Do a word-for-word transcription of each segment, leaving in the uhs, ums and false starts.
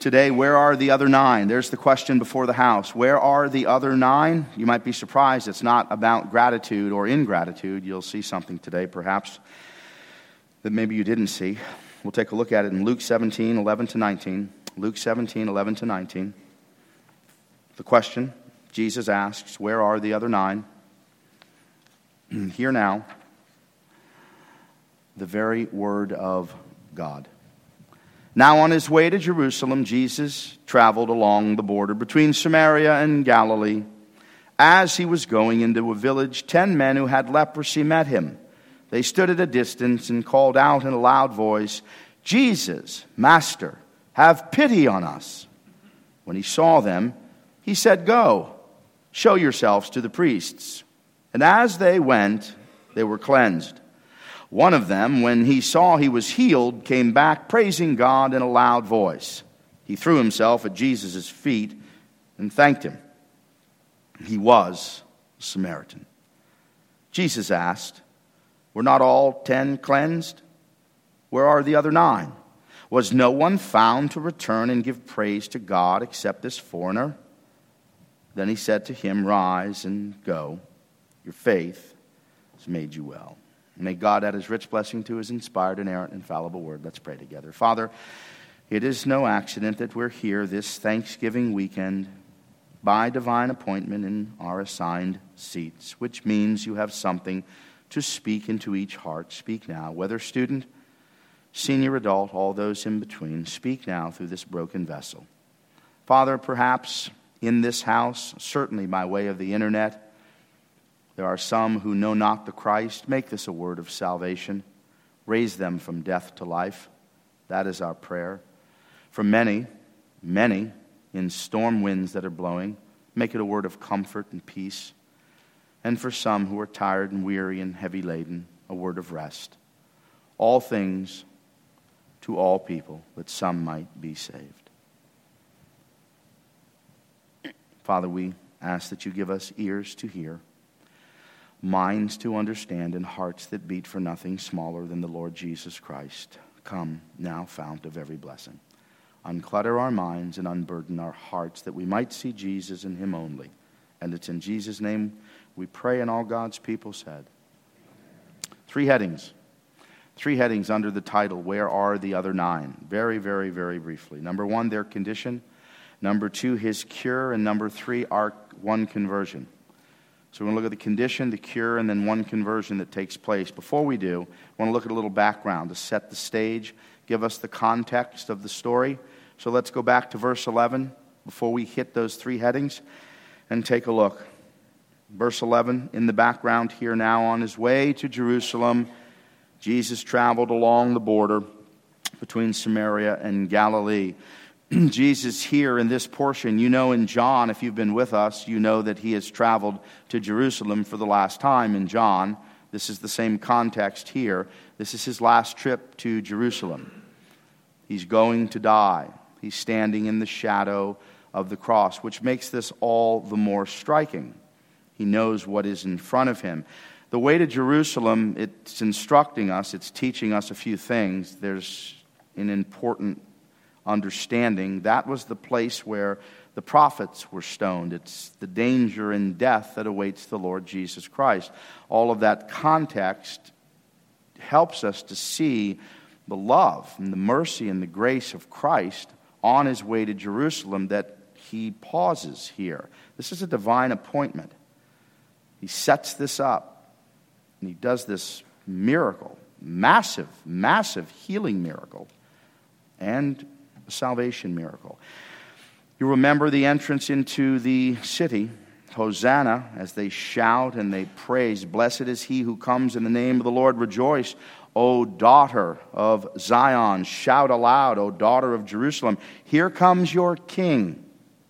Today, where are the other nine? There's the question before the house. Where are the other nine? You might be surprised it's not about gratitude or ingratitude. You'll see something today, perhaps, that maybe you didn't see. We'll take a look at it in Luke seventeen, eleven to nineteen. Luke seventeen, eleven to nineteen. The question Jesus asks, where are the other nine? Hear now the very word of God. Now on his way to Jerusalem, Jesus traveled along the border between Samaria and Galilee. As he was going into a village, ten men who had leprosy met him. They stood at a distance and called out in a loud voice, "Jesus, Master, have pity on us." When he saw them, he said, "Go, show yourselves to the priests." And as they went, they were cleansed. One of them, when he saw he was healed, came back praising God in a loud voice. He threw himself at Jesus' feet and thanked him. He was a Samaritan. Jesus asked, "Were not all ten cleansed? Where are the other nine? Was no one found to return and give praise to God except this foreigner?" Then he said to him, "Rise and go. Your faith has made you well." May God add his rich blessing to his inspired, inerrant, infallible word. Let's pray together. Father, it is no accident that we're here this Thanksgiving weekend by divine appointment in our assigned seats, which means you have something to speak into each heart. Speak now, whether student, senior adult, all those in between. Speak now through this broken vessel. Father, perhaps in this house, certainly by way of the internet, there are some who know not the Christ. Make this a word of salvation. Raise them from death to life. That is our prayer. For many, many in storm winds that are blowing, make it a word of comfort and peace. And for some who are tired and weary and heavy laden, a word of rest. All things to all people, that some might be saved. Father, we ask that you give us ears to hear, minds to understand, and hearts that beat for nothing smaller than the Lord Jesus Christ. Come now, fount of every blessing. Unclutter our minds and unburden our hearts that we might see Jesus and him only. And it's in Jesus' name we pray, and all God's people said. Three headings. Three headings under the title, Where Are the Other Nine? Very, very, very briefly. Number one, their condition. Number two, his cure. And number three, our one conversion. So we're going to look at the condition, the cure, and then one conversion that takes place. Before we do, I want to look at a little background to set the stage, give us the context of the story. So let's go back to verse eleven before we hit those three headings and take a look. Verse eleven, in the background here now, on his way to Jerusalem, Jesus traveled along the border between Samaria and Galilee. Jesus here in this portion, you know in John, if you've been with us, you know that he has traveled to Jerusalem for the last time in John. This is the same context here. This is his last trip to Jerusalem. He's going to die. He's standing in the shadow of the cross, which makes this all the more striking. He knows what is in front of him. The way to Jerusalem, it's instructing us, it's teaching us a few things. There's an important understanding. That was the place where the prophets were stoned. It's the danger and death that awaits the Lord Jesus Christ. All of that context helps us to see the love and the mercy and the grace of Christ on his way to Jerusalem, that he pauses here. This is a divine appointment. He sets this up, and he does this miracle, massive, massive healing miracle, and a salvation miracle. You remember the entrance into the city, Hosanna, as they shout and they praise, "Blessed is he who comes in the name of the Lord. Rejoice, O daughter of Zion. Shout aloud, O daughter of Jerusalem. Here comes your king,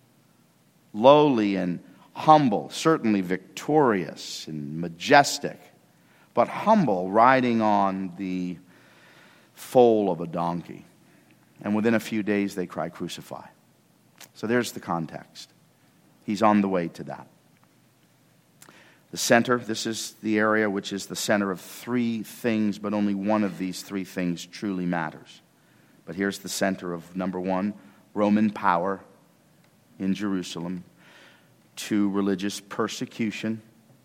lowly and humble, certainly victorious and majestic, but humble, riding on the foal of a donkey." And within a few days they cry, "Crucify." So there's the context. He's on the way to that. The center, this is the area which is the center of three things, but only one of these three things truly matters. But here's the center of number one, Roman power in Jerusalem. Two, religious persecution.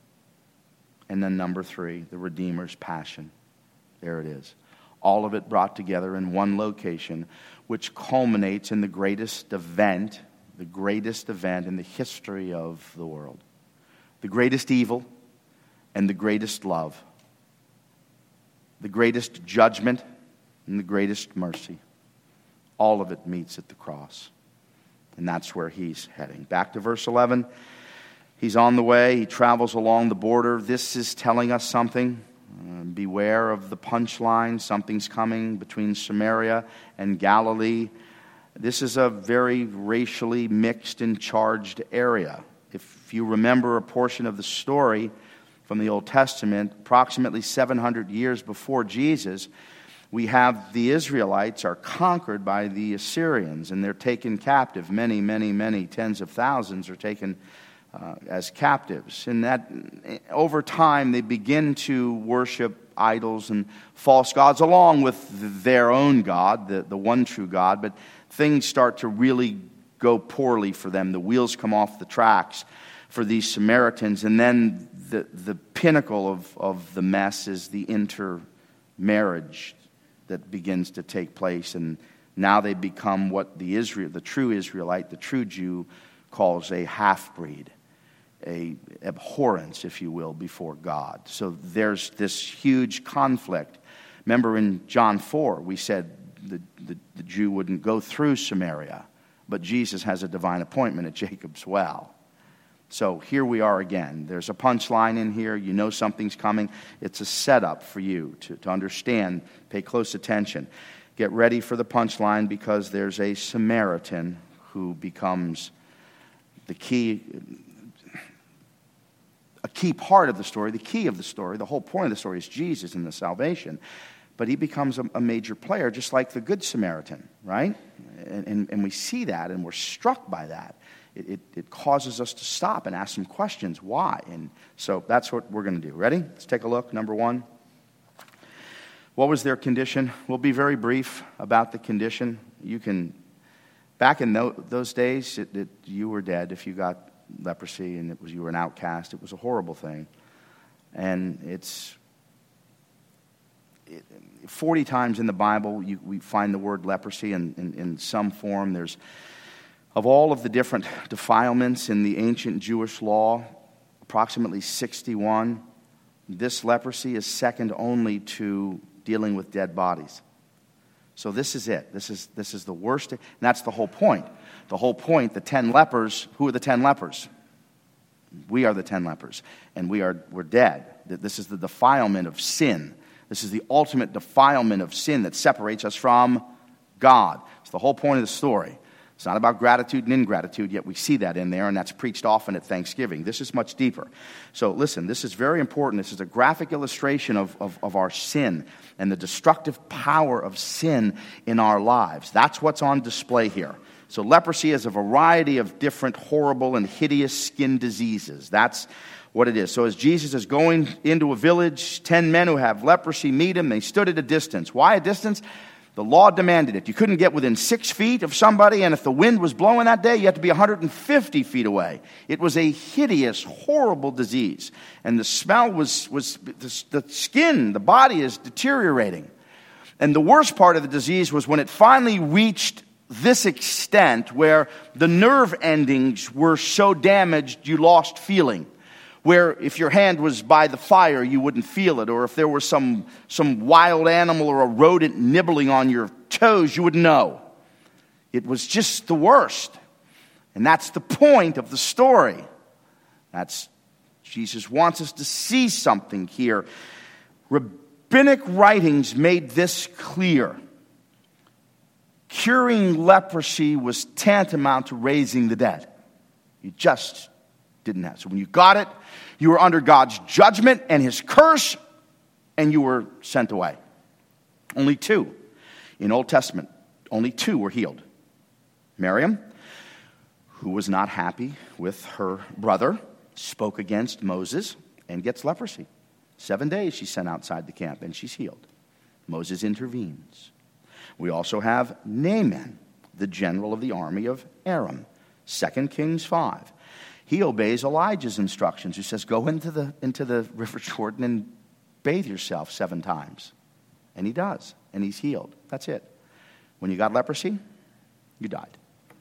And then number three, the Redeemer's passion. There it is. All of it brought together in one location, which culminates in the greatest event, the greatest event in the history of the world. The greatest evil and the greatest love. The greatest judgment and the greatest mercy. All of it meets at the cross. And that's where he's heading. Back to verse eleven. He's on the way. He travels along the border. This is telling us something. Uh, beware of the punchline. Something's coming between Samaria and Galilee. This is a very racially mixed and charged area. If you remember a portion of the story from the Old Testament, approximately seven hundred years before Jesus, we have the Israelites are conquered by the Assyrians, and they're taken captive. Many, many, many tens of thousands are taken uh, as captives. And that, over time, they begin to worship idols and false gods along with their own God, the, the one true God. But things start to really go poorly for them. The wheels come off the tracks for these Samaritans. And then the, the pinnacle of, of the mess is the intermarriage that begins to take place, and now they become what the Israel, the true Israelite, the true Jew, calls a half-breed, a abhorrence, if you will, before God. So there's this huge conflict. Remember in John four, we said the, the, the Jew wouldn't go through Samaria, but Jesus has a divine appointment at Jacob's well. So here we are again. There's a punchline in here. You know something's coming. It's a setup for you to, to understand. Pay close attention. Get ready for the punchline, because there's a Samaritan who becomes the key, a key part of the story, the key of the story. The whole point of the story is Jesus and the salvation. But he becomes a, a major player, just like the Good Samaritan, right? And, and, and we see that, and we're struck by that. It, it, it causes us to stop and ask some questions. Why? And so that's what we're going to do. Ready? Let's take a look. Number one. What was their condition? We'll be very brief about the condition. You can, back in th- those days, it, it, you were dead if you got leprosy, and it was you were an outcast. It was a horrible thing. And it's it, forty times in the Bible, you, we find the word leprosy in, in, in some form. There's Of all of the different defilements in the ancient Jewish law, approximately sixty-one, this leprosy is second only to dealing with dead bodies. So this is it. This is this is the worst. And that's the whole point. The whole point, the ten lepers, who are the ten lepers? We are the ten lepers. And we are, we're dead. This is the defilement of sin. This is the ultimate defilement of sin that separates us from God. It's the whole point of the story. It's not about gratitude and ingratitude, yet we see that in there, and that's preached often at Thanksgiving. This is much deeper. So listen, this is very important. This is a graphic illustration of, of, of our sin and the destructive power of sin in our lives. That's what's on display here. So leprosy is a variety of different horrible and hideous skin diseases. That's what it is. So as Jesus is going into a village, ten men who have leprosy meet him. They stood at a distance. Why a distance? The law demanded it. You couldn't get within six feet of somebody, and if the wind was blowing that day, you had to be one hundred fifty feet away. It was a hideous, horrible disease. And the smell was, was the, the skin, the body is deteriorating. And the worst part of the disease was when it finally reached this extent where the nerve endings were so damaged you lost feeling. Where if your hand was by the fire, you wouldn't feel it. Or if there was some, some wild animal or a rodent nibbling on your toes, you wouldn't know. It was just the worst. And that's the point of the story. That's, Jesus wants us to see something here. Rabbinic writings made this clear. Curing leprosy was tantamount to raising the dead. You just didn't have. So when you got it, you were under God's judgment and his curse, and you were sent away. Only two in Old Testament, only two were healed. Miriam, who was not happy with her brother, spoke against Moses and gets leprosy. Seven days she's sent outside the camp and she's healed. Moses intervenes. We also have Naaman, the general of the army of Aram. Second Kings five. He obeys Elijah's instructions, who says, go into the, into the river Jordan and bathe yourself seven times. And he does, and he's healed. That's it. When you got leprosy, you died.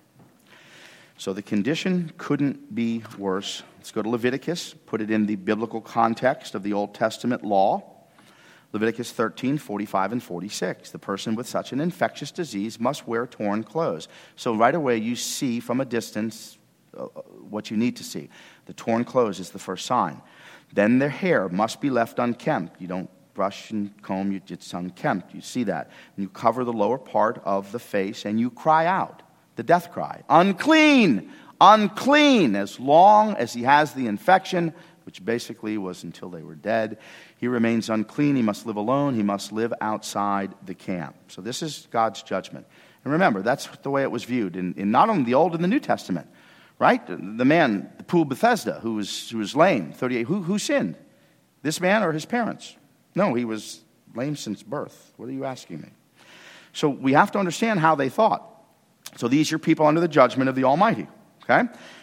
So the condition couldn't be worse. Let's go to Leviticus, put it in the biblical context of the Old Testament law. Leviticus thirteen, forty-five and forty-six. The person with such an infectious disease must wear torn clothes. So right away you see from a distance uh, what you need to see. The torn clothes is the first sign. Then their hair must be left unkempt. You don't brush and comb, you, it's unkempt. You see that. And you cover the lower part of the face and you cry out, the death cry, unclean, unclean, as long as he has the infection, which basically was until they were dead. He remains unclean. He must live alone. He must live outside the camp. So this is God's judgment. And remember, that's the way it was viewed in, in not only the Old and the New Testament, right? The man, the pool Bethesda, who was, who was lame, thirty-eight, who, who sinned? This man or his parents? No, he was lame since birth. What are you asking me? So we have to understand how they thought. So these are people under the judgment of the Almighty, okay?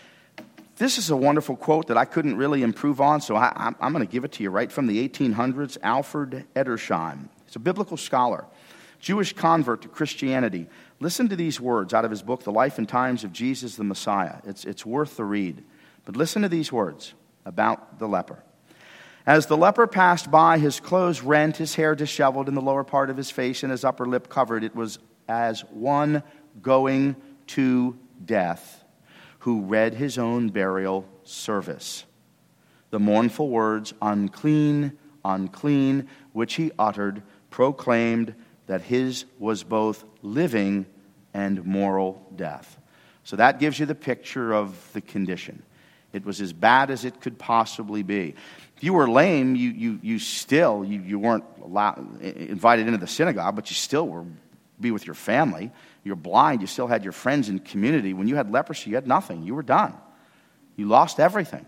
This is a wonderful quote that I couldn't really improve on, so I, I'm, I'm going to give it to you right from the eighteen hundreds, Alfred Edersheim. He's a biblical scholar, Jewish convert to Christianity. Listen to these words out of his book, The Life and Times of Jesus the Messiah. It's, it's worth the read. But listen to these words about the leper. As the leper passed by, his clothes rent, his hair disheveled, and the lower part of his face and his upper lip covered. It was as one going to death, who read his own burial service. The mournful words, unclean, unclean, which he uttered, proclaimed that his was both living and moral death. So that gives you the picture of the condition. It was as bad as it could possibly be. If you were lame, you you you still, you, you weren't allowed, invited into the synagogue, but you still were be with your family. You're blind, you still had your friends and community. When you had leprosy, you had nothing. You were done. You lost everything.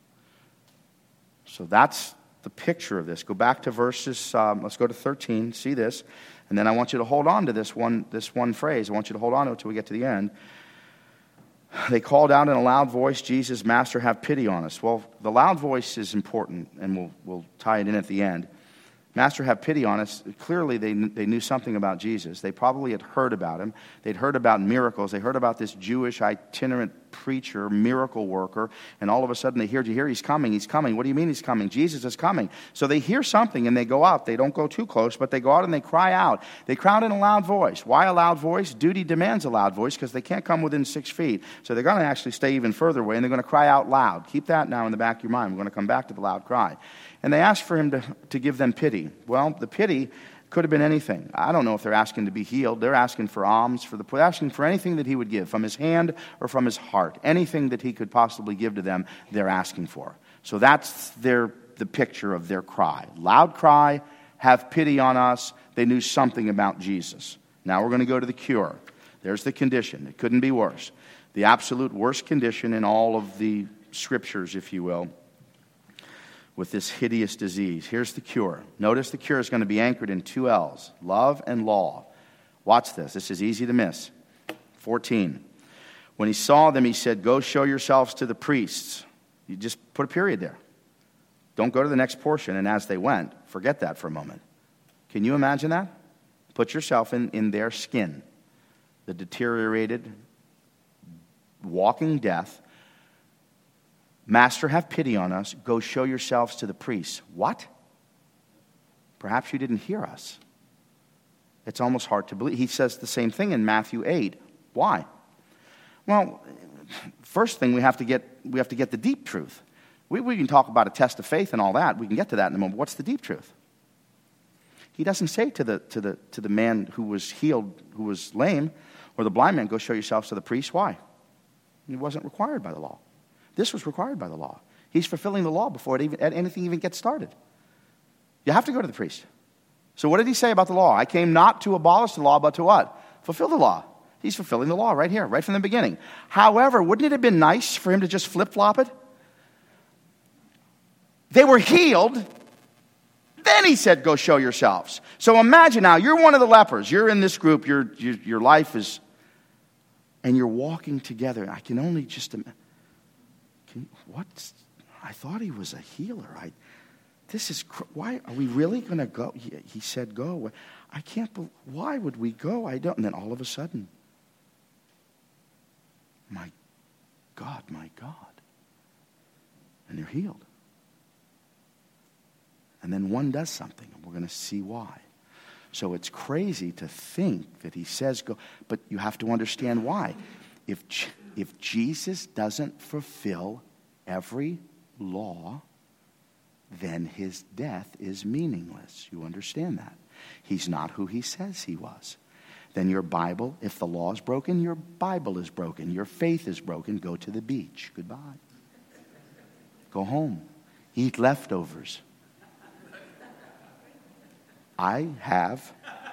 So that's the picture of this. Go back to verses, um, let's go to thirteen, see this. And then I want you to hold on to this one, this one phrase. I want you to hold on to it until we get to the end. They called out in a loud voice, Jesus, Master, have pity on us. Well, the loud voice is important, and we'll, we'll tie it in at the end. Master, have pity on us. Clearly, they, they knew something about Jesus. They probably had heard about him. They'd heard about miracles. They heard about this Jewish itinerant preacher, miracle worker, and all of a sudden they hear, do you hear he's coming? He's coming. What do you mean he's coming? Jesus is coming. So they hear something, and they go out. They don't go too close, but they go out and they cry out. They cry out in a loud voice. Why a loud voice? Duty demands a loud voice because they can't come within six feet. So they're going to actually stay even further away, and they're going to cry out loud. Keep that now in the back of your mind. We're going to come back to the loud cry. And they asked for him to, to give them pity. Well, the pity could have been anything. I don't know if they're asking to be healed. They're asking for alms, for the, they're asking for anything that he would give, from his hand or from his heart. Anything that he could possibly give to them, they're asking for. So that's their the picture of their cry. Loud cry, have pity on us. They knew something about Jesus. Now we're going to go to the cure. There's the condition. It couldn't be worse. The absolute worst condition in all of the scriptures, if you will, with this hideous disease. Here's the cure. Notice the cure is going to be anchored in two L's, love and law. Watch this. This is easy to miss. fourteen. When he saw them, he said, go show yourselves to the priests. You just put a period there. Don't go to the next portion. And as they went, forget that for a moment. Can you imagine that? Put yourself in, in their skin. The deteriorated, walking death. Master, have pity on us. Go show yourselves to the priests. What? Perhaps you didn't hear us. It's almost hard to believe. He says the same thing in Matthew eight. Why? Well, first thing we have to get we have to get the deep truth. We, we can talk about a test of faith and all that. We can get to that in a moment. What's the deep truth? He doesn't say to the to the to the man who was healed, who was lame, or the blind man, go show yourselves to the priest. Why? It wasn't required by the law. This was required by the law. He's fulfilling the law before it even, anything even gets started. You have to go to the priest. So what did he say about the law? I came not to abolish the law, but to what? Fulfill the law. He's fulfilling the law right here, right from the beginning. However, wouldn't it have been nice for him to just flip-flop it? They were healed. Then he said, go show yourselves. So imagine now, you're one of the lepers. You're in this group. Your, your, your life is and you're walking together. I can only just imagine. What? I thought he was a healer. I, this is, why, are we really going to go? He, he said go. I can't believe, why would we go? I don't. And then all of a sudden, my God, my God. And they're healed. And then one does something, and we're going to see why. So it's crazy to think that he says go, but you have to understand why. If, if Jesus doesn't fulfill every law, then his death is meaningless. You understand that? He's not who he says he was. Then your Bible, if the law is broken, your Bible is broken. Your faith is broken. Go to the beach. Goodbye. Go home. Eat leftovers. I have.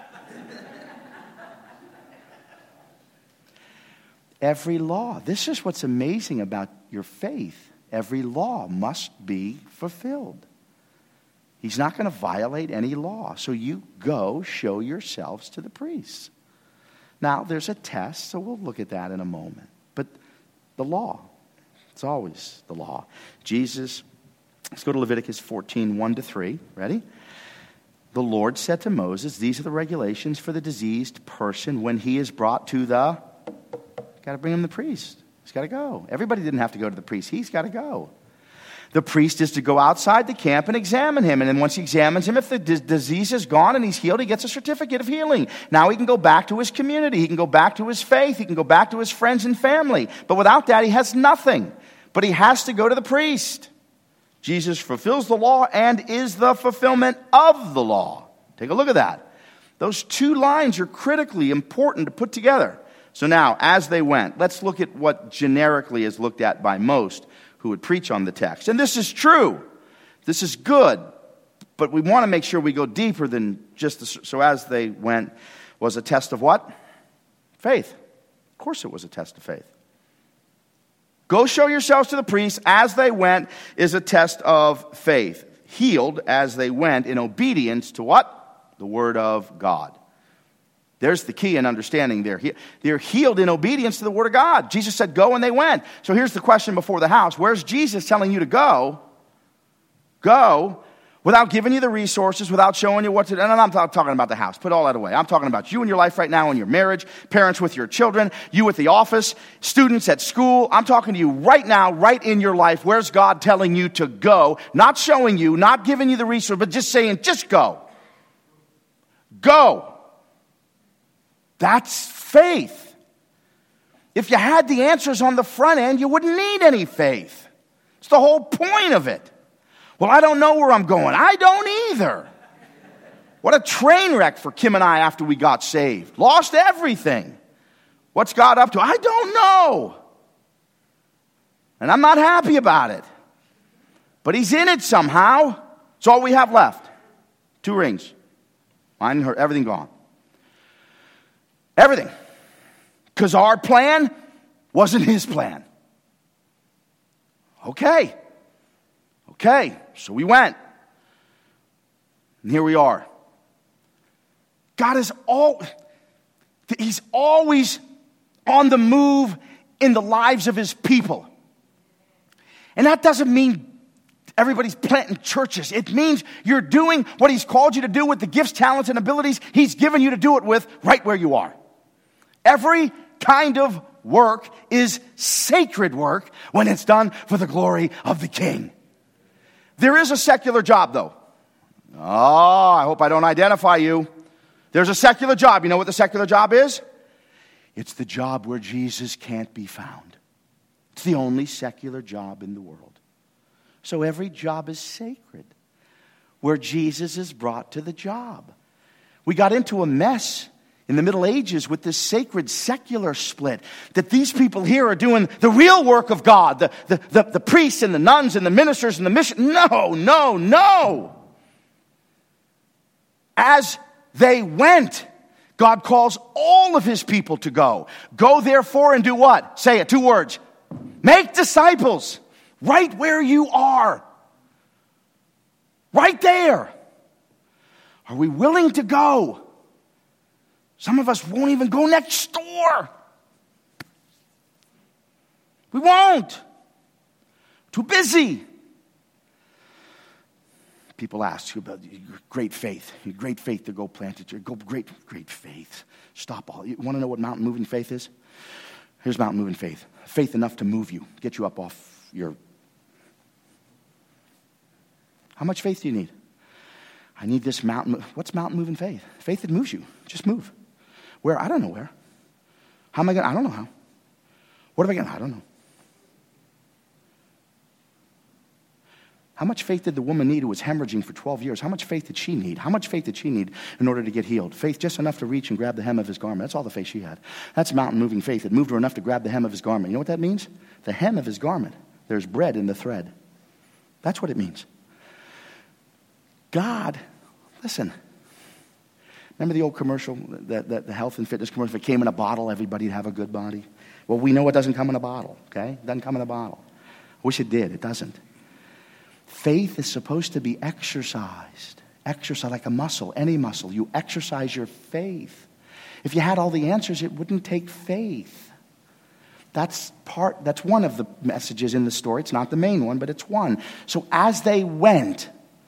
Every law. This is what's amazing about your faith. Every law must be fulfilled. He's not going to violate any law. So you go show yourselves to the priests. Now, there's a test, so we'll look at that in a moment. But the law, it's always the law. Jesus, let's go to Leviticus fourteen, one to three. Ready? The Lord said to Moses, these are the regulations for the diseased person when he is brought to the, got to bring him the priest. He's got to go. Everybody didn't have to go to the priest. He's got to go. The priest is to go outside the camp and examine him. And then once he examines him, if the d- disease is gone and he's healed, he gets a certificate of healing. Now he can go back to his community. He can go back to his faith. He can go back to his friends and family. But without that, he has nothing. But he has to go to the priest. Jesus fulfills the law and is the fulfillment of the law. Take a look at that. Those two lines are critically important to put together. So now, as they went, let's look at what generically is looked at by most who would preach on the text. And this is true. This is good. But we want to make sure we go deeper than just the... So as they went was a test of what? Faith. Of course it was a test of faith. Go show yourselves to the priests as they went is a test of faith. Healed as they went in obedience to what? The word of God. There's the key in understanding there. They're healed in obedience to the word of God. Jesus said go and they went. So here's the question before the house. Where's Jesus telling you to go? Go without giving you the resources, without showing you what to do. And I'm not talking about the house. Put all that away. I'm talking about you in your life right now, in your marriage, parents with your children, you at the office, students at school. I'm talking to you right now, right in your life. Where's God telling you to go? Not showing you, not giving you the resource, but just saying, just go. Go. That's faith. If you had the answers on the front end, you wouldn't need any faith. It's the whole point of it. Well, I don't know where I'm going. I don't either. What a train wreck for Kim and I after we got saved. Lost everything. What's God up to? I don't know. And I'm not happy about it. But he's in it somehow. It's all we have left. Two rings. Mine and her, everything gone. Everything. Because our plan wasn't his plan. Okay. Okay. So we went. And here we are. God is all, he's always on the move in the lives of his people. And that doesn't mean everybody's planting churches. It means you're doing what he's called you to do with the gifts, talents, and abilities he's given you to do it with right where you are. Every kind of work is sacred work when it's done for the glory of the King. There is a secular job, though. Oh, I hope I don't identify you. There's a secular job. You know what the secular job is? It's the job where Jesus can't be found. It's the only secular job in the world. So every job is sacred where Jesus is brought to the job. We got into a mess in the Middle Ages with this sacred secular split, that these people here are doing the real work of God, the, the, the, the priests and the nuns and the ministers and the mission. No, no, no. As they went, God calls all of his people to go. Go therefore and do what? Say it, two words. Make disciples right where you are. Right there. Are we willing to go? Some of us won't even go next door. We won't. Too busy. People ask you about your great faith. Your great faith to go plant it. Your great, great faith. Stop all. You want to know what mountain moving faith is? Here's mountain moving faith. Faith enough to move you. Get you up off your... How much faith do you need? I need this mountain. What's mountain moving faith? Faith that moves you. Just move. Where? I don't know where. How am I going to? I don't know how. What am I going to? I don't know. How much faith did the woman need who was hemorrhaging for twelve years? How much faith did she need? How much faith did she need in order to get healed? Faith just enough to reach and grab the hem of his garment. That's all the faith she had. That's mountain moving faith. It moved her enough to grab the hem of his garment. You know what that means? The hem of his garment. There's bread in the thread. That's what it means. God, listen. Remember the old commercial, the, the, the health and fitness commercial? If it came in a bottle, everybody'd have a good body. Well, we know it doesn't come in a bottle, okay? It doesn't come in a bottle. I wish it did. It doesn't. Faith is supposed to be exercised. Exercise like a muscle, any muscle. You exercise your faith. If you had all the answers, it wouldn't take faith. That's part, that's one of the messages in the story. It's not the main one, but it's one. So as they went,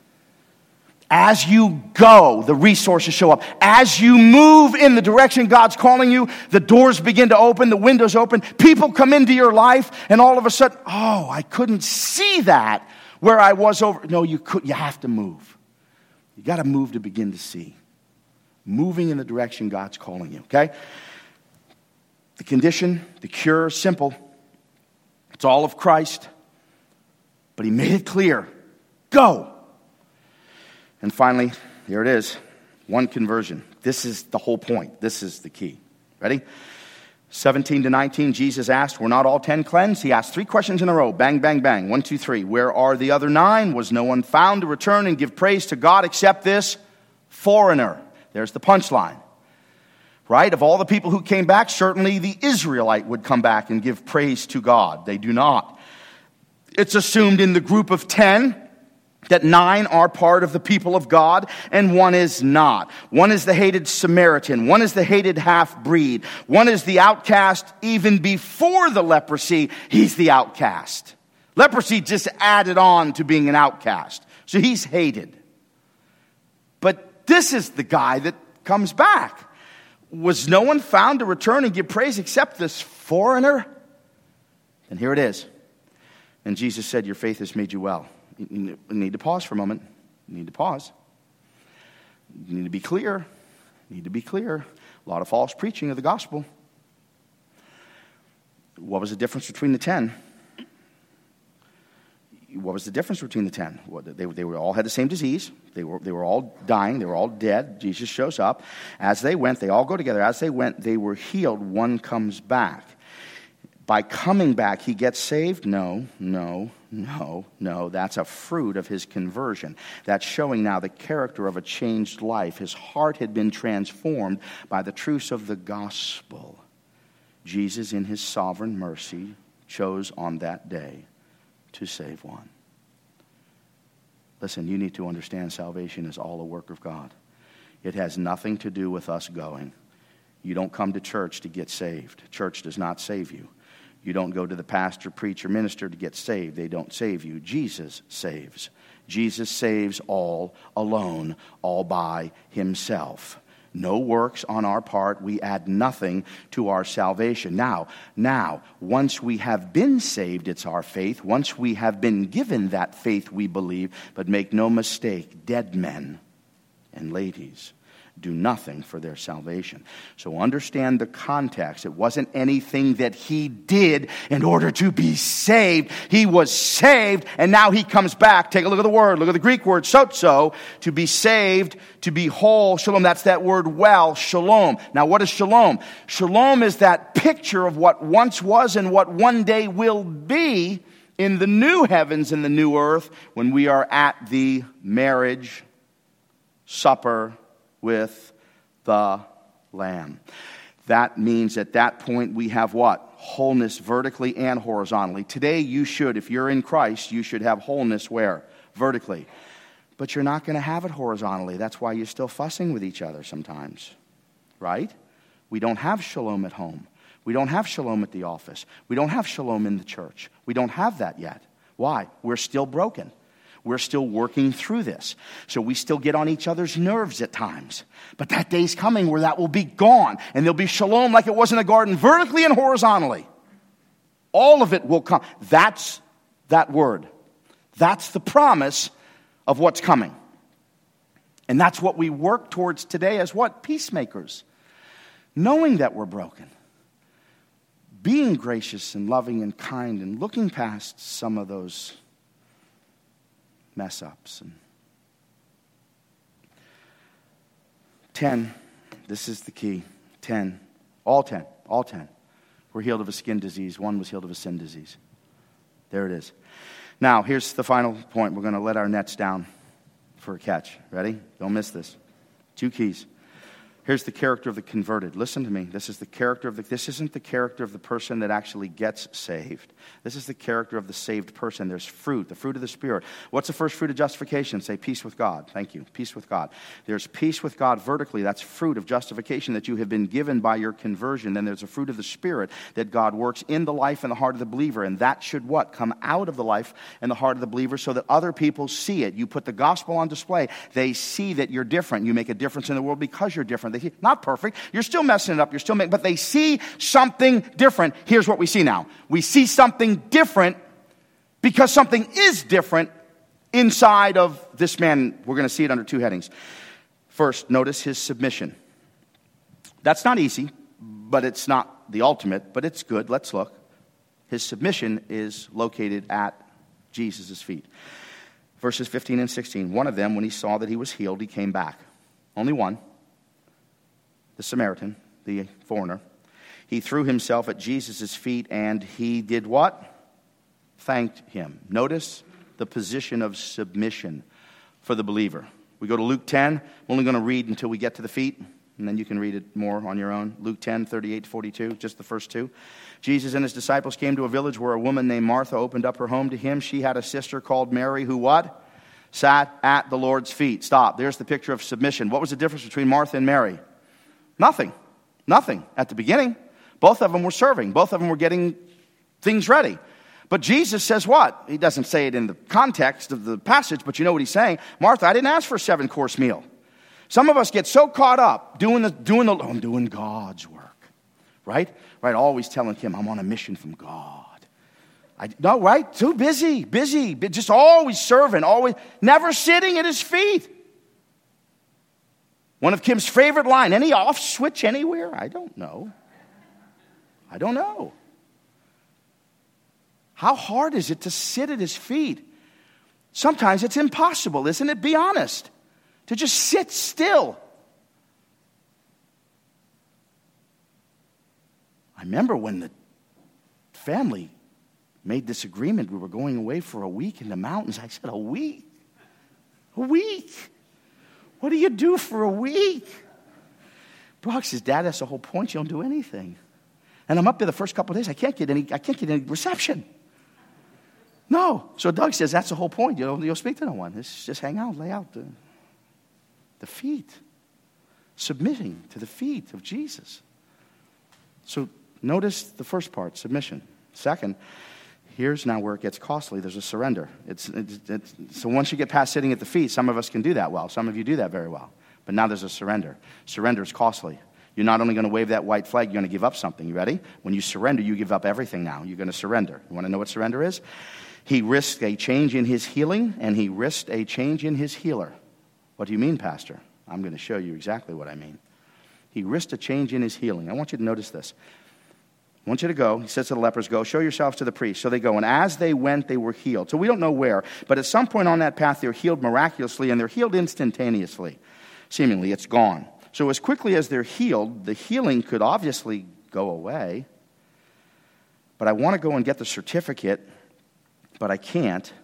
as you go, the resources show up. As you move in the direction God's calling you, the doors begin to open, the windows open. People come into your life, and all of a sudden, oh, I couldn't see that where I was over. No, you could. You have to move. You got to move to begin to see. Moving in the direction God's calling you, okay? The condition, the cure, simple. It's all of Christ. But he made it clear. Go. And finally, here it is. One conversion. This is the whole point. This is the key. Ready? seventeen to nineteen, Jesus asked, were not all ten cleansed? He asked three questions in a row. Bang, bang, bang. One, two, three. Where are the other nine? Was no one found to return and give praise to God except this foreigner? There's the punchline. Right? Of all the people who came back, certainly the Israelite would come back and give praise to God. They do not. It's assumed in the group of ten that nine are part of the people of God and one is not. One is the hated Samaritan. One is the hated half-breed. One is the outcast even before the leprosy. He's the outcast. Leprosy just added on to being an outcast. So he's hated. But this is the guy that comes back. Was no one found to return and give praise except this foreigner? And here it is. And Jesus said, your faith has made you well. You need to pause for a moment. You need to pause. You need to be clear. You need to be clear. A lot of false preaching of the gospel. What was the difference between the ten? What was the difference between the ten? They, they were all had the same disease. They were, they were all dying. They were all dead. Jesus shows up. As they went, they all go together. As they went, they were healed. One comes back. By coming back, he gets saved? No, no, no, no. That's a fruit of his conversion. That's showing now the character of a changed life. His heart had been transformed by the truths of the gospel. Jesus, in his sovereign mercy, chose on that day to save one. Listen, you need to understand salvation is all a work of God. It has nothing to do with us going. You don't come to church to get saved. Church does not save you. You don't go to the pastor, preacher, minister to get saved. They don't save you. Jesus saves. Jesus saves all alone, all by himself. No works on our part. We add nothing to our salvation. Now, now, once we have been saved, it's our faith. Once we have been given that faith, we believe. But make no mistake, dead men and ladies do nothing for their salvation. So understand the context. It wasn't anything that he did in order to be saved. He was saved, and now he comes back. Take a look at the word. Look at the Greek word, sozo, to be saved, to be whole. Shalom, that's that word well, shalom. Now, what is shalom? Shalom is that picture of what once was and what one day will be in the new heavens and the new earth when we are at the marriage supper with the Lamb. That means at that point we have what? Wholeness vertically and horizontally. Today you should, if you're in Christ, you should have wholeness where? Vertically. But you're not going to have it horizontally. That's why you're still fussing with each other sometimes. Right? We don't have shalom at home. We don't have shalom at the office. We don't have shalom in the church. We don't have that yet. Why? We're still broken. We're still working through this. So we still get on each other's nerves at times. But that day's coming where that will be gone. And there'll be shalom like it was in the garden, vertically and horizontally. All of it will come. That's that word. That's the promise of what's coming. And that's what we work towards today as what? Peacemakers. Knowing that we're broken. Being gracious and loving and kind and looking past some of those mess ups. And ten, this is the key. Ten, all ten, all ten were healed of a skin disease. One was healed of a sin disease. There it is. Now, here's the final point. We're going to let our nets down for a catch. Ready? Don't miss this. Two keys. Here's the character of the converted. Listen to me. This is the character of the, this isn't the character of the person that actually gets saved. This is the character of the saved person. There's fruit, the fruit of the Spirit. What's the first fruit of justification? Say peace with God. Thank you. Peace with God. There's peace with God vertically. That's fruit of justification that you have been given by your conversion. Then there's a fruit of the Spirit that God works in the life and the heart of the believer. And that should what? Come out of the life and the heart of the believer so that other people see it. You put the gospel on display. They see that you're different. You make a difference in the world because you're different. They, not perfect. You're still messing it up. You're still making, but they see something different. Here's what we see now. We see something different because something is different inside of this man. We're going to see it under two headings. First, notice his submission. That's not easy, but it's not the ultimate, but it's good. Let's look. His submission is located at Jesus' feet. Verses fifteen and sixteen. One of them, when he saw that he was healed, he came back. Only one. The Samaritan, the foreigner. He threw himself at Jesus' feet and he did what? Thanked him. Notice the position of submission for the believer. We go to Luke ten. We're only going to read until we get to the feet, and then you can read it more on your own. Luke ten, thirty-eight to forty-two, just the first two. Jesus and his disciples came to a village where a woman named Martha opened up her home to him. She had a sister called Mary who what? Sat at the Lord's feet. Stop. There's the picture of submission. What was the difference between Martha and Mary? Nothing. Nothing. At the beginning, both of them were serving. Both of them were getting things ready. But Jesus says what? He doesn't say it in the context of the passage, but you know what he's saying. Martha, I didn't ask for a seven-course meal. Some of us get so caught up doing the, doing the, oh, I'm doing God's work. Right? Right? Always telling him, I'm on a mission from God. I, no, right? Too busy, busy, just always serving, always, never sitting at his feet. One of Kim's favorite line, any off switch anywhere? I don't know. I don't know. How hard is it to sit at his feet? Sometimes it's impossible, isn't it? Be honest. To just sit still. I remember when the family made this agreement. We were going away for a week in the mountains. I said, a week? A week? What do you do for a week? Brock says, Dad, that's the whole point. You don't do anything. And I'm up there the first couple of days. I can't get any, I can't get any reception. No. So Doug says, that's the whole point. You don't, you'll speak to no one. It's just hang out, lay out the, the feet. Submitting to the feet of Jesus. So notice the first part, submission. Second, here's now where it gets costly. There's a surrender. It's, it's, it's, so once you get past sitting at the feet, some of us can do that well. Some of you do that very well. But now there's a surrender. Surrender is costly. You're not only going to wave that white flag, you're going to give up something. You ready? When you surrender, you give up everything now. You're going to surrender. You want to know what surrender is? He risked a change in his healing, and he risked a change in his healer. What do you mean, Pastor? I'm going to show you exactly what I mean. He risked a change in his healing. I want you to notice this. I want you to go. He says to the lepers, go, show yourselves to the priest. So they go. And as they went, they were healed. So we don't know where. But at some point on that path, they're healed miraculously, and they're healed instantaneously. Seemingly, it's gone. So as quickly as they're healed, the healing could obviously go away. But I want to go and get the certificate, but I can't.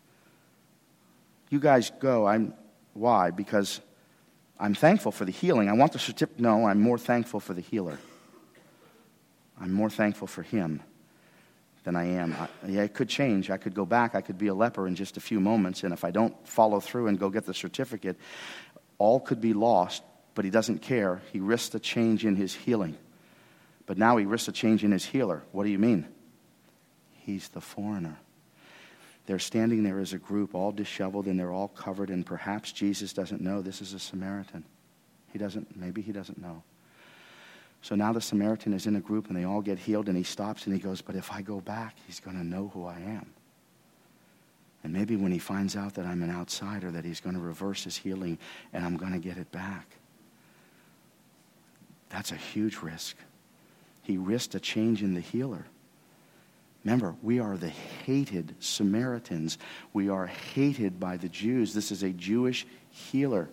You guys go. I'm. Why? Because I'm thankful for the healing. I want the certificate. No, I'm more thankful for the healer. I'm more thankful for him than I am. I, yeah, it could change. I could go back. I could be a leper in just a few moments. And if I don't follow through and go get the certificate, all could be lost. But he doesn't care. He risked a change in his healing. But now he risks a change in his healer. What do you mean? He's the foreigner. They're standing there as a group, all disheveled, and they're all covered, and perhaps Jesus doesn't know this is a Samaritan. He doesn't, maybe he doesn't know. So now the Samaritan is in a group, and they all get healed, and he stops, and he goes, but if I go back, he's going to know who I am. And maybe when he finds out that I'm an outsider, that he's going to reverse his healing, and I'm going to get it back. That's a huge risk. He risked a change in the healer. Remember, we are the hated Samaritans. We are hated by the Jews. This is a Jewish healer.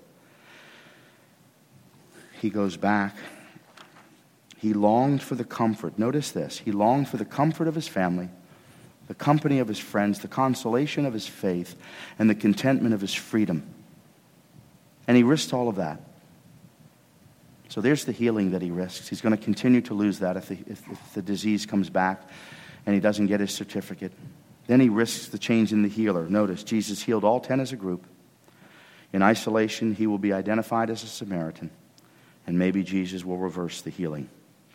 He goes back. He longed for the comfort. Notice this. He longed for the comfort of his family, the company of his friends, the consolation of his faith, and the contentment of his freedom. And he risked all of that. So there's the healing that he risks. He's going to continue to lose that if the, if, if the disease comes back and he doesn't get his certificate. Then he risks the change in the healer. Notice, Jesus healed all ten as a group. In isolation, he will be identified as a Samaritan. And maybe Jesus will reverse the healing.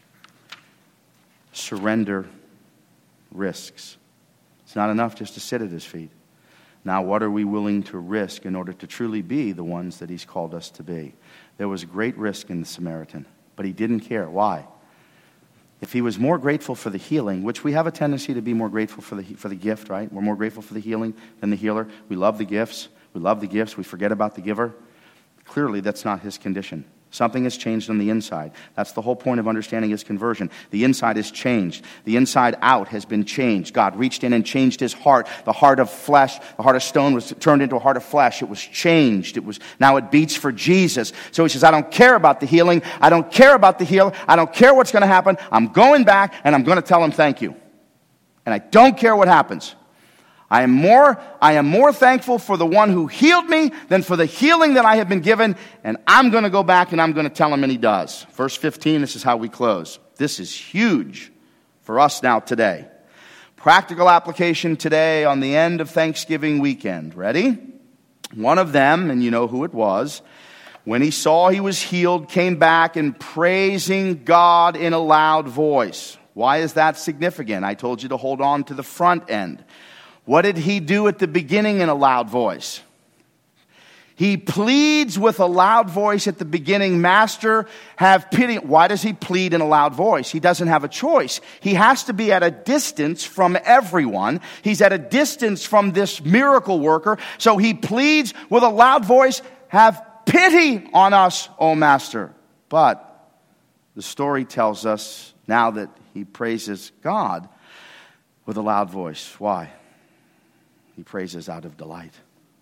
Surrender risks. It's not enough just to sit at his feet. Now, what are we willing to risk in order to truly be the ones that he's called us to be? There was great risk in the Samaritan, but he didn't care. Why? If he was more grateful for the healing, which we have a tendency to be more grateful for the for the gift, right? We're more grateful for the healing than the healer. We love the gifts. We love the gifts. We forget about the giver. Clearly, that's not his condition. Something has changed on the inside. That's the whole point of understanding his conversion. The inside is changed. The inside out has been changed. God reached in and changed his heart. The heart of flesh, the heart of stone was turned into a heart of flesh. It was changed. It was now it beats for Jesus. So he says, I don't care about the healing. I don't care about the healer. I don't care what's going to happen. I'm going back and I'm going to tell him thank you. And I don't care what happens. I am more, I am more thankful for the one who healed me than for the healing that I have been given. And I'm going to go back and I'm going to tell him, and he does. Verse fifteen, this is how we close. This is huge for us now today. Practical application today on the end of Thanksgiving weekend. Ready? One of them, and you know who it was, when he saw he was healed, came back and praising God in a loud voice. Why is that significant? I told you to hold on to the front end. What did he do at the beginning in a loud voice? He pleads with a loud voice at the beginning, Master, have pity. Why does he plead in a loud voice? He doesn't have a choice. He has to be at a distance from everyone. He's at a distance from this miracle worker. So he pleads with a loud voice, have pity on us, O Master. But the story tells us now that he praises God with a loud voice. Why? He praises out of delight.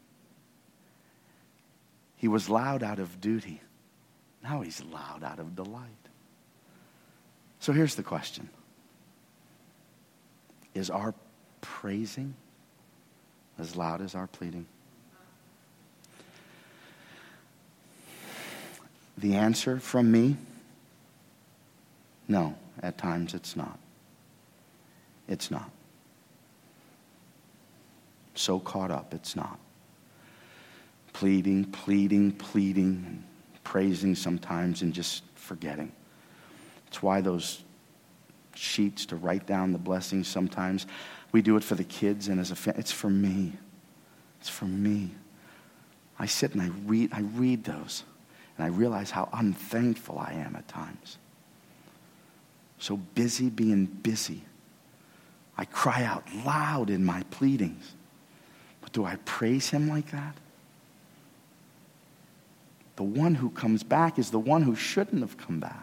He was loud out of duty. Now he's loud out of delight. So here's the question. Is our praising as loud as our pleading? The answer from me? No, at times it's not. It's not. So caught up, it's not. Pleading, pleading, pleading, and praising sometimes and just forgetting. It's why those sheets to write down the blessings sometimes, we do it for the kids and as a family. It's for me. It's for me. I sit and I read, I read those and I realize how unthankful I am at times. So busy being busy. I cry out loud in my pleadings. But do I praise him like that? The one who comes back is the one who shouldn't have come back.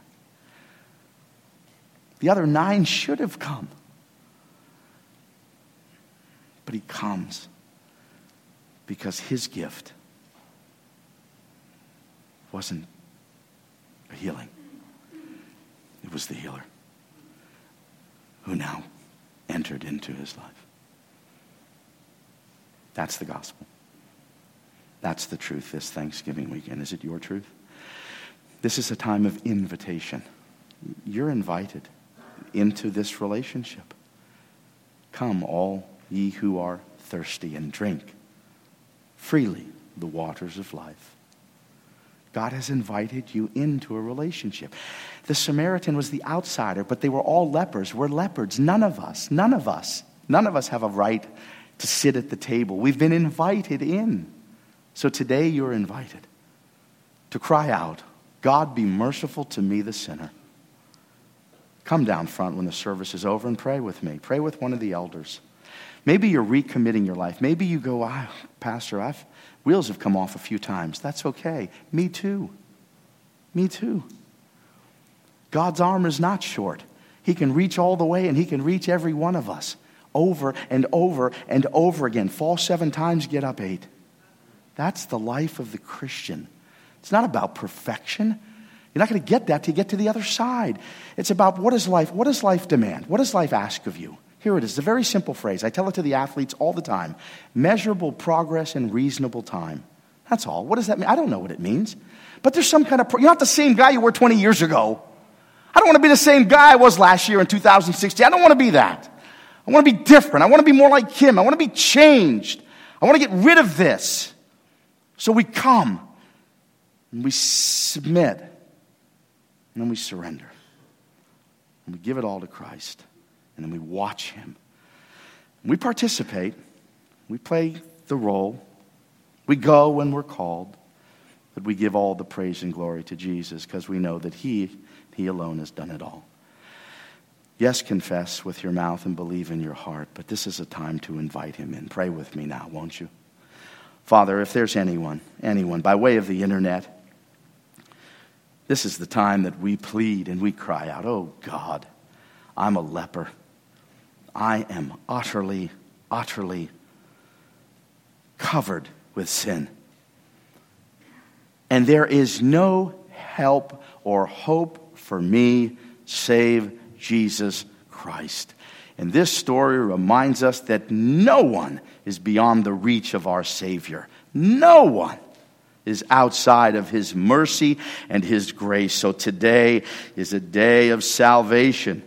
The other nine should have come. But he comes because his gift wasn't a healing. It was the healer who now entered into his life. That's the gospel. That's the truth this Thanksgiving weekend. Is it your truth? This is a time of invitation. You're invited into this relationship. Come, all ye who are thirsty, and drink freely the waters of life. God has invited you into a relationship. The Samaritan was the outsider, but they were all lepers. We're leopards. None of us, none of us, none of us have a right to sit at the table. We've been invited in. So today you're invited to cry out, God, be merciful to me, the sinner. Come down front when the service is over and pray with me. Pray with one of the elders. Maybe you're recommitting your life. Maybe you go, ah, Pastor, I've, wheels have come off a few times. That's okay. Me too. Me too. God's arm is not short. He can reach all the way, and he can reach every one of us over and over and over again. Fall seven times, get up eight. That's the life of the Christian. It's not about perfection. You're not going to get that till you get to the other side. It's about what is life, what does life demand? What does life ask of you? Here it is, a very simple phrase. I tell it to the athletes all the time. Measurable progress in reasonable time. That's all. What does that mean? I don't know what it means. But there's some kind of, pro- you're not the same guy you were twenty years ago. I don't want to be the same guy I was last year in two thousand sixteen. I don't want to be that. I want to be different. I want to be more like him. I want to be changed. I want to get rid of this. So we come and we submit and then we surrender. And we give it all to Christ. And then we watch him. We participate. We play the role. We go when we're called. But we give all the praise and glory to Jesus because we know that he, he alone has done it all. Yes, confess with your mouth and believe in your heart. But this is a time to invite him in. Pray with me now, won't you? Father, if there's anyone, anyone, by way of the internet, this is the time that we plead and we cry out, oh God, I'm a leper. I am utterly, utterly covered with sin. And there is no help or hope for me save Jesus Christ. And this story reminds us that no one is beyond the reach of our Savior. No one is outside of his mercy and his grace. So today is a day of salvation.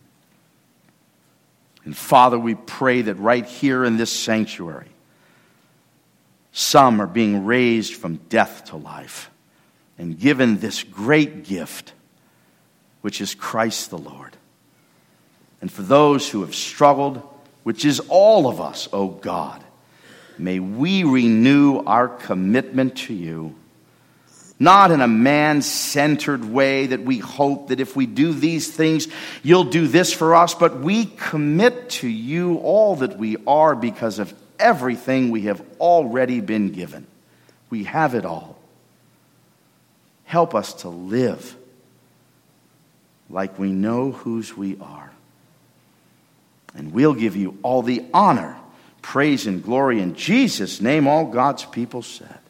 And Father, we pray that right here in this sanctuary, some are being raised from death to life and given this great gift, which is Christ the Lord. And for those who have struggled, which is all of us, O God, may we renew our commitment to you, not in a man-centered way that we hope that if we do these things, you'll do this for us, but we commit to you all that we are because of everything we have already been given. We have it all. Help us to live like we know whose we are. And we'll give you all the honor, praise, and glory in Jesus' name, all God's people said.